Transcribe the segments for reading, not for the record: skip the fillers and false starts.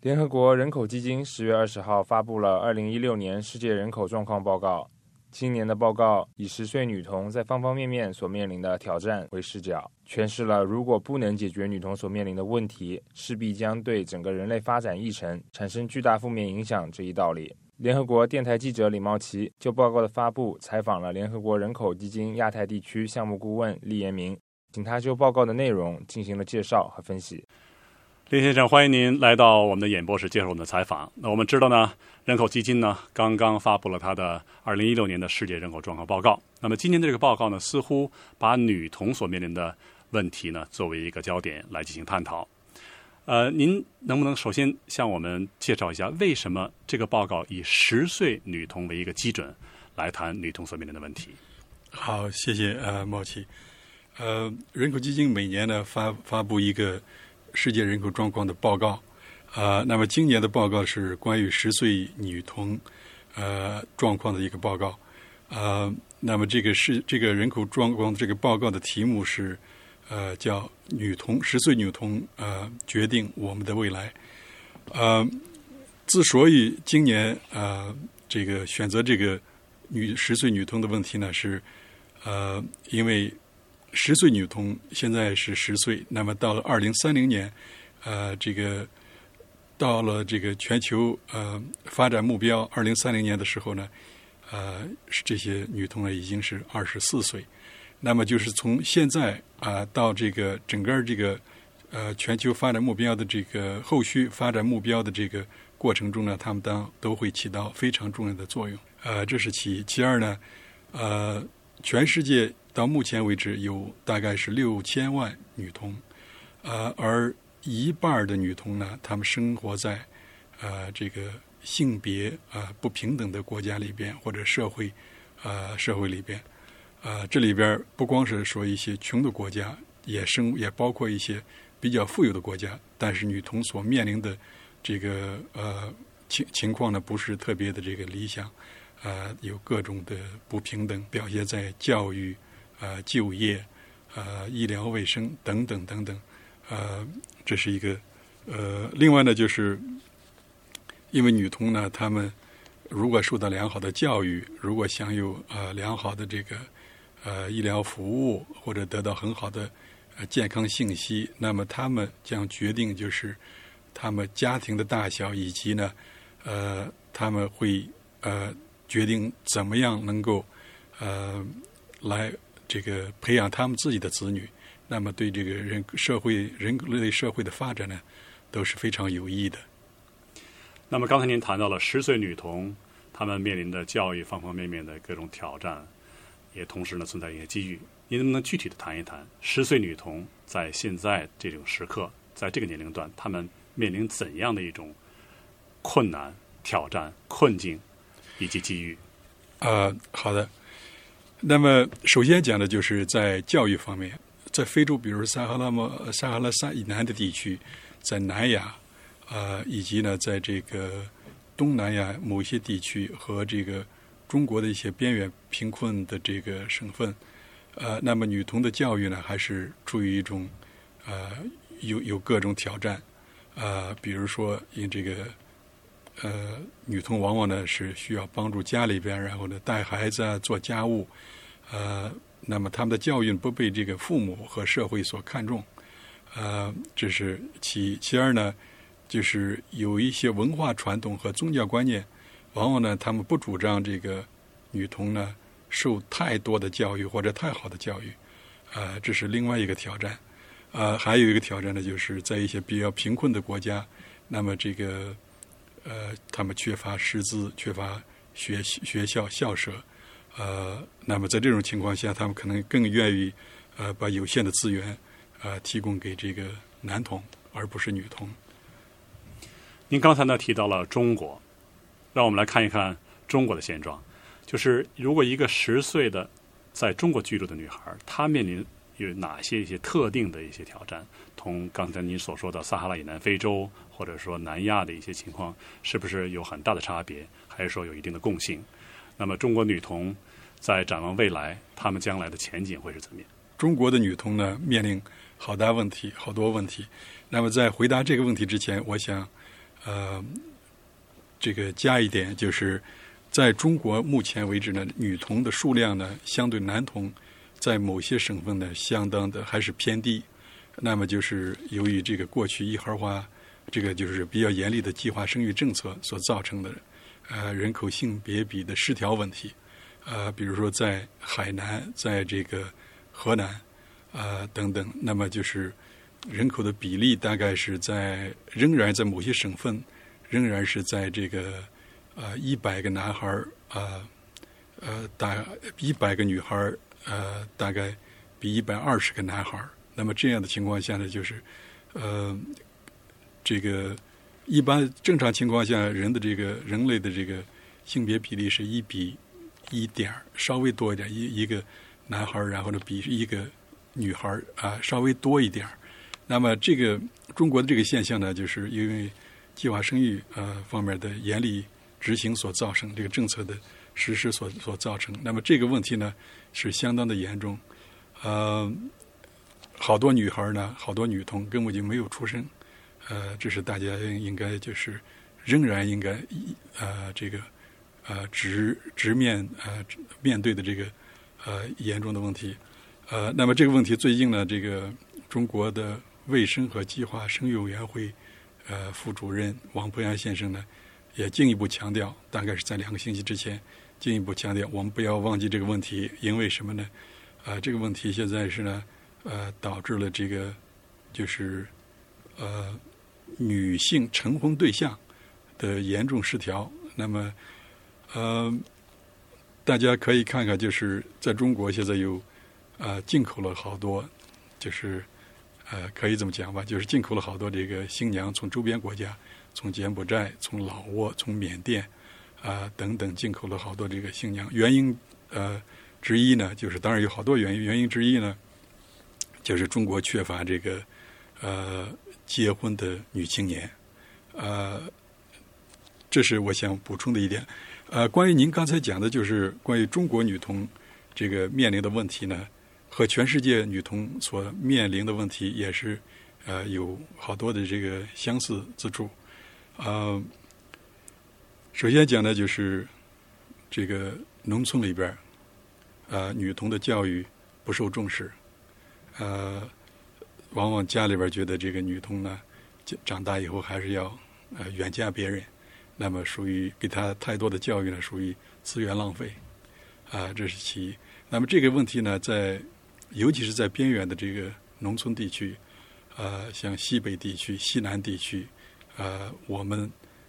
联合国人口基金10月20号发布了2016年世界人口状况报告。今年的报告以10岁女童在方方面面所面临的挑战为视角，诠释了如果不能解决女童所面临的问题，势必将对整个人类发展议程产生巨大负面影响这一道理。联合国电台记者李茂奇就报告的发布采访了联合国人口基金亚太地区项目顾问厉延明，请他就报告的内容进行了介绍和分析。 厉先生，欢迎您来到我们的演播室接受我们的采访。那我们知道呢，人口基金呢刚刚发布了它的2016年的世界人口状况报告。那么今年的这个报告呢，似乎把女童所面临的问题呢作为一个焦点来进行探讨。您能不能首先向我们介绍一下，为什么这个报告以10岁女童为一个基准来谈女童所面临的问题？ 好，谢谢茂奇。人口基金每年呢发布一个世界人口状况的报告，那么今年的报告是关于10岁女童状况的一个报告，那么这个人口状况这个报告的题目是叫10岁女童决定我们的未来。之所以今年这个选择这个10岁女童的问题呢，是因为10岁女童现在是10岁，那么到了2030年，这个到了这个全球发展目标2030年的时候呢，这些女童呢已经是24岁，那么就是从现在到这个整个这个全球发展目标的这个后续发展目标的这个过程中呢，她们都会起到非常重要的作用。这是其一。其二呢，全世界到目前为止有大概是6000万女童，而一半的女童呢，她们生活在这个性别不平等的国家里边或者社会里边。这里边不光是说一些穷的国家，也包括一些比较富有的国家，但是女童所面临的这个情况呢，不是特别的这个理想，有各种的不平等，表现在教育、就业、医疗卫生等等等等，这是一个另外呢，就是因为女童呢，她们如果受到良好的教育，如果享有良好的这个医疗服务，或者得到很好的健康信息，那么他们将决定就是他们家庭的大小，以及呢他们会决定怎么样能够来这个培养他们自己的子女，那么对这个人类社会的发展呢都是非常有益的。 那么刚才您谈到了10岁女童她们面临的教育方方面面的各种挑战，也同时呢存在一些机遇。您能不能具体的谈一谈10岁女童在现在这种时刻，在这个年龄段，她们面临怎样的一种困难、挑战、困境以及机遇？ 好的。那么首先讲的就是在教育方面，在非洲，比如撒哈拉沙以南的地区，在南亚以及呢在这个东南亚某些地区和这个中国的一些边缘贫困的这个省份，那么女童的教育呢还是处于一种有各种挑战，比如说因这个女童往往呢是需要帮助家里边，然后呢带孩子做家务，那么他们的教育不被这个父母和社会所看重，这是其二呢，就是有一些文化传统和宗教观念，往往呢他们不主张这个女童呢受太多的教育或者太好的教育，这是另外一个挑战。还有一个挑战呢，就是在一些比较贫困的国家，那么这个他们缺乏师资，缺乏学校校舍，那么在这种情况下，他们可能更愿意把有限的资源提供给这个男童，而不是女童。 您刚才呢提到了中国，让我们来看一看中国的现状。就是如果一个10岁的在中国居住的女孩，她面临有哪些一些特定的一些挑战，同刚才您所说的撒哈拉以南非洲或者说南亚的一些情况是不是有很大的差别，还是说有一定的共性？那么中国女童在展望未来，她们将来的前景会是怎么样？ 中国的女童呢面临好多问题。那么在回答这个问题之前，我想这个加一点，就是在中国目前为止呢，女童的数量呢，相对男童在某些省份呢，相当的还是偏低。那么就是由于这个过去一孩化，这个就是比较严厉的计划生育政策所造成的人口性别比的失调问题。比如说在海南，在这个河南等等，那么就是人口的比例大概是仍然在某些省份仍然是在这个100个男孩100个女孩大概比120个男孩。那么这样的情况下呢，就是这个一般正常情况下人类的这个性别比例是1比1点，稍微多一点，一个男孩然后呢比一个女孩稍微多一点。那么这个中国的这个现象呢，就是因为计划生育方面的严厉执行所造成，这个政策的实施所造成。那么这个问题呢是相当的严重。好多女孩呢，好多女童根本就没有出生。这是大家应该就是仍然应该这个面对的这个严重的问题。那么这个问题最近呢，这个中国的卫生和计划生育委员会副主任王培安先生呢，也进一步强调，大概是在2个星期之前进一步强调，我们不要忘记这个问题。因为什么呢？这个问题现在是呢导致了这个就是女性成婚对象的严重失调。那么大家可以看看，就是在中国现在有进口了好多，就是可以这么讲吧，就是进口了好多这个新娘，从周边国家，从柬埔寨，从老挝，从缅甸等等进口了好多这个新娘。原因之一呢，就是当然有好多原因，原因之一呢就是中国缺乏这个结婚的女青年。这是我想补充的一点。关于您刚才讲的，就是关于中国女童这个面临的问题呢，和全世界女童所面临的问题也是有好多的这个相似之处。首先讲的就是这个农村里边女童的教育不受重视。往往家里边觉得这个女童呢长大以后还是要远嫁别人，那么属于给她太多的教育呢，属于资源浪费这是其一。那么这个问题呢，尤其是在边远的这个农村地区，像西北地区、西南地区，我们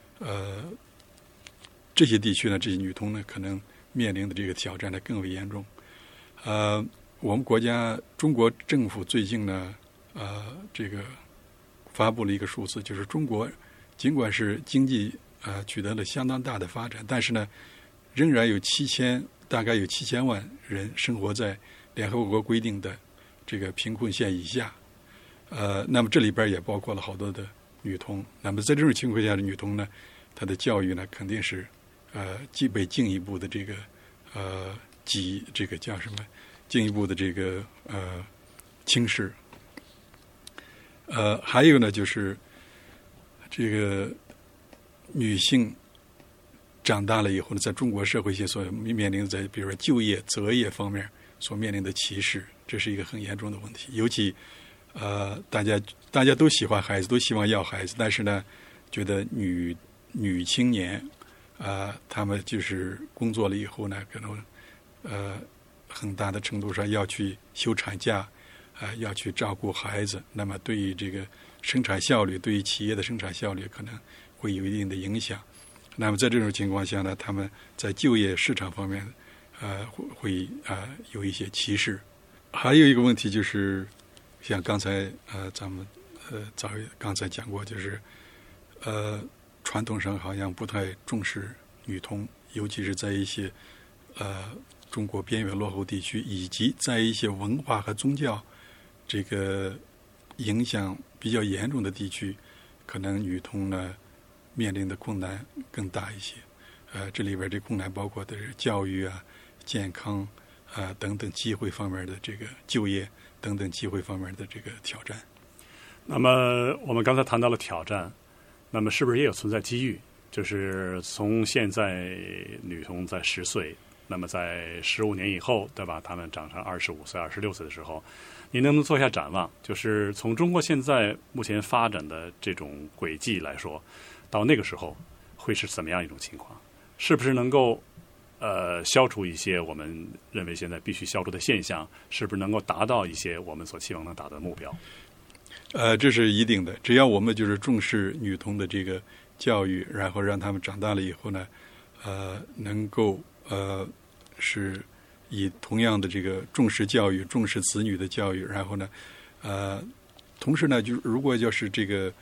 这些地区呢，这些女童呢，可能面临的这个挑战呢更为严重。我们中国政府最近呢，这个发布了一个数字，就是中国尽管是经济取得了相当大的发展，但是呢，仍然大概有7000万人生活在联合国规定的这个贫困线以下。那么这里边也包括了好多的女童。那么在这种情况下的女童呢，她的教育呢肯定是被进一步的这个这个叫什么？进一步的这个轻视。还有呢，就是这个女性长大了以后呢，在中国社会所面临的，比如说就业、择业方面所面临的歧视，这是一个很严重的问题。尤其大家都喜欢孩子，都希望要孩子，但是呢，觉得女青年她们就是工作了以后呢，可能很大的程度上要去休产假，要去照顾孩子，那么对于这个生产效率，对于企业的生产效率可能会有一定的影响。那么在这种情况下呢，他们在就业市场方面会有一些歧视。还有一个问题就是，像刚才咱们刚才讲过，就是传统上好像不太重视女童，尤其是在一些中国边远落后地区，以及在一些文化和宗教这个影响比较严重的地区，可能女童呢面临的困难更大一些。这里边这困难包括的是教育健康等等机会方面的这个就业等等机会方面的这个挑战。 那么我们刚才谈到了挑战， 那么是不是也有存在机遇？就是从现在女童在10岁，那么在15年以后，对吧？她们长成25岁、26岁的时候，您能不能做一下展望？就是从中国现在目前发展的这种轨迹来说，到那个时候会是怎么样一种情况？是不是能够消除一些我们认为现在必须消除的现象？是不是能够达到一些我们所期望能达到的目标？ 这是一定的。只要我们就是重视女童的这个教育，然后让他们长大了以后呢，能够是以同样的这个重视教育、重视子女的教育，然后呢，同时呢，就如果要是这个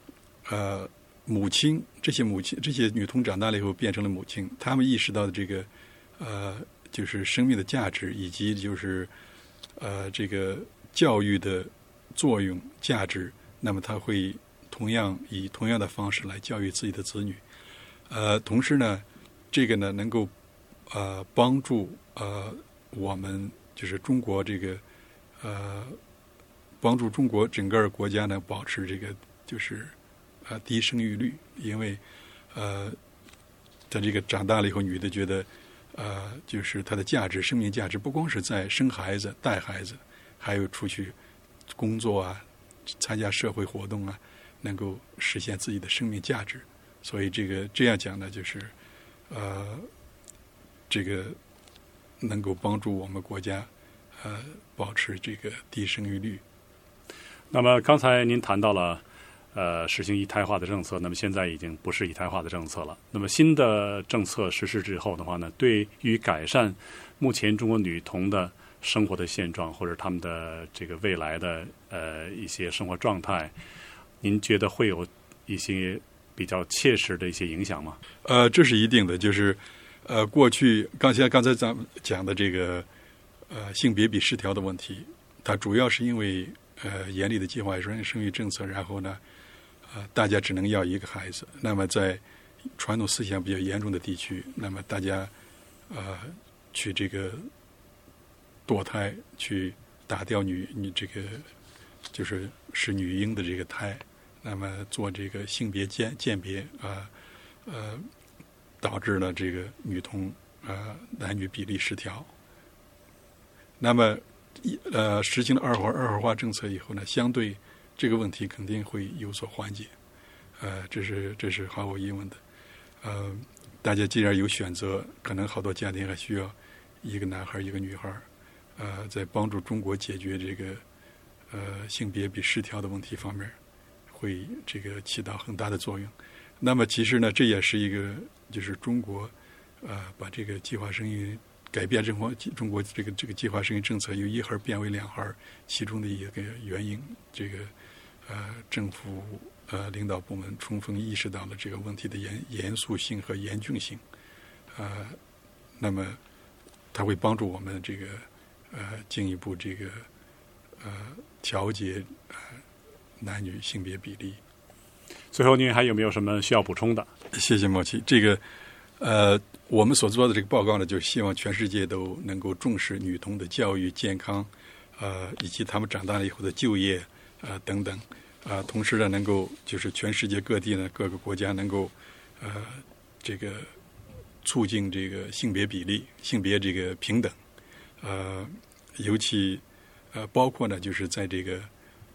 这些女童长大了以后变成了母亲，她们意识到的这个就是生命的价值，以及就是这个教育的作用价值，那么她会以同样的方式来教育自己的子女。同时呢，这个呢能够帮助我们就是中国这个帮助中国整个国家呢保持这个就是低生育率，因为她这个长大了以后，女的觉得就是她的生命价值不光是在生孩子、带孩子，还有出去工作啊、参加社会活动啊，能够实现自己的生命价值。所以这样讲呢，就是这个能够帮助我们国家保持这个低生育率。 那么刚才您谈到了实行一胎化的政策，那么现在已经不是一胎化的政策了。那么新的政策实施之后的话呢，对于改善目前中国女童的生活的现状，或者他们的这个未来的一些生活状态，您觉得会有一些比较切实的一些影响吗？ 这是一定的，就是过去刚才咱们讲的这个性别比失调的问题，它主要是因为严厉的计划生育政策，然后呢大家只能要一个孩子。那么在传统思想比较严重的地区，那么大家去这个堕胎，去打掉这个就是使女婴的这个胎，那么做这个性别鉴别导致了这个女童男女比例失调。那么实行了二孩化政策以后呢，相对这个问题肯定会有所缓解。这是毫无疑问的。大家既然有选择，可能好多家庭还需要一个男孩一个女孩，在帮助中国解决这个性别比失调的问题方面，会这个起到很大的作用。那么其实呢，这也是一个就是中国把这个计划生育改变中国这个计划生育政策由一孩变为2孩其中的一个原因。这个政府领导部门充分意识到了这个问题的严肃性和严峻性，那么它会帮助我们这个进一步这个调节男女性别比例。 最后您还有没有什么需要补充的？ 谢谢莫奇。这个我们所做的这个报告呢，就希望全世界都能够重视女童的教育、健康，以及他们长大了以后的就业等等。同时呢，能够就是全世界各地呢，各个国家能够这个促进这个性别比例、性别这个平等。尤其包括呢，就是在这个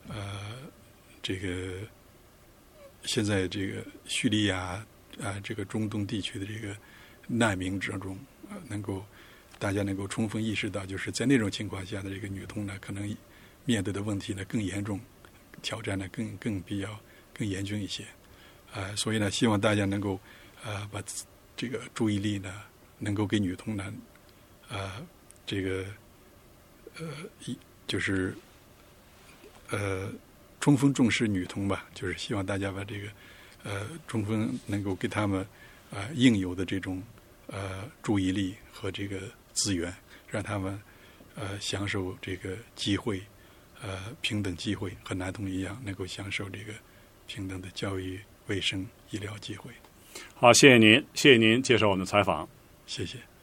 现在这个叙利亚这个中东地区的这个难民之中，大家能够充分意识到，就是在那种情况下的这个女童呢，可能面对的问题呢更严重，挑战呢更严峻一些。所以呢，希望大家能够把这个注意力呢，能够给女童呢，这个就是充分重视女童吧，就是希望大家把这个充分能够给他们应有的这种注意力和这个资源，让他们享受这个机会，平等机会，和男童一样能够享受这个平等的教育、卫生、医疗机会。 好，谢谢您接受我们的采访。 谢谢。